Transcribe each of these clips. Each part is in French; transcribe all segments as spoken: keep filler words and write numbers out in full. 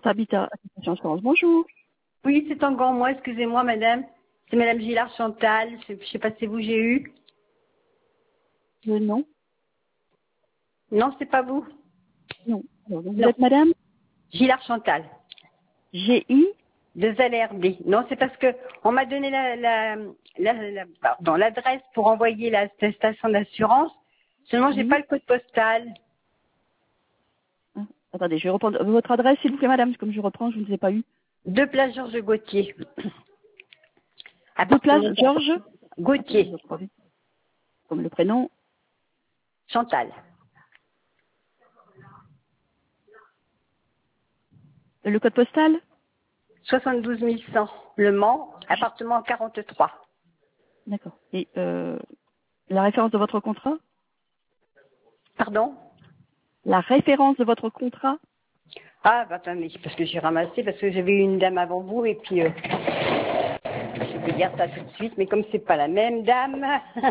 Sarthe Habitat, Association Assurance. Bonjour. Oui, c'est encore moi, excusez-moi madame. C'est madame Gillard Chantal, je ne sais pas si c'est vous j'ai eu. Euh, non. Non, c'est pas vous. Non. Alors, donc, vous Non. êtes madame Gillard Chantal, G I. de Z L R D. Non, c'est parce que on m'a donné la, la, la, la- pardon, l'adresse pour envoyer la attestation d'assurance. Seulement, j'ai Oui. pas le code postal. Ah, attendez, je vais reprendre votre adresse, s'il vous plaît, madame. Comme je reprends, je ne vous ai pas eu. Deux places Georges Gauthier. Deux places, Appartement Georges. Gauthier, Je crois, comme le prénom. Chantal. Le code postal. soixante-douze mille cent, Le Mans, appartement quarante-trois. D'accord. Et euh, la référence de votre contrat. Pardon? La référence de votre contrat. Ah, bah attendez, parce que j'ai ramassé, parce que j'avais eu une dame avant vous, et puis euh, je vais dire ça tout de suite, mais comme c'est pas la même dame.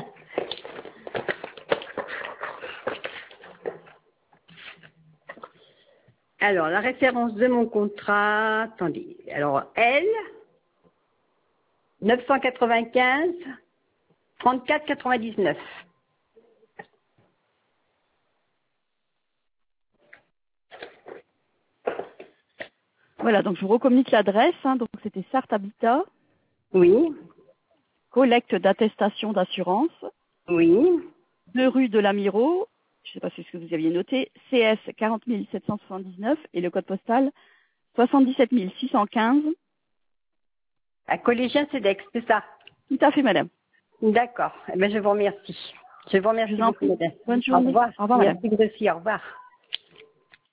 Alors, la référence de mon contrat, attendez, alors L, neuf cent quatre-vingt-quinze, trente-quatre quatre-vingt-dix-neuf. Voilà, donc je vous recommunique l'adresse. Hein, donc c'était Sarthe Habitat, Oui, collecte d'attestation d'assurance, oui, deux rue de l'Amiro. Je ne sais pas si c'est ce que vous aviez noté. C S quarante mille sept cent soixante-dix-neuf et le code postal soixante-dix-sept mille six cent quinze. à Collégien Cedex, c'est ça. Tout à fait, madame. D'accord, eh ben, je vous remercie. Je vous Je remercie vous en beaucoup, prie. madame. Bonne Au journée. revoir. Au revoir, madame. Merci vous aussi, au revoir.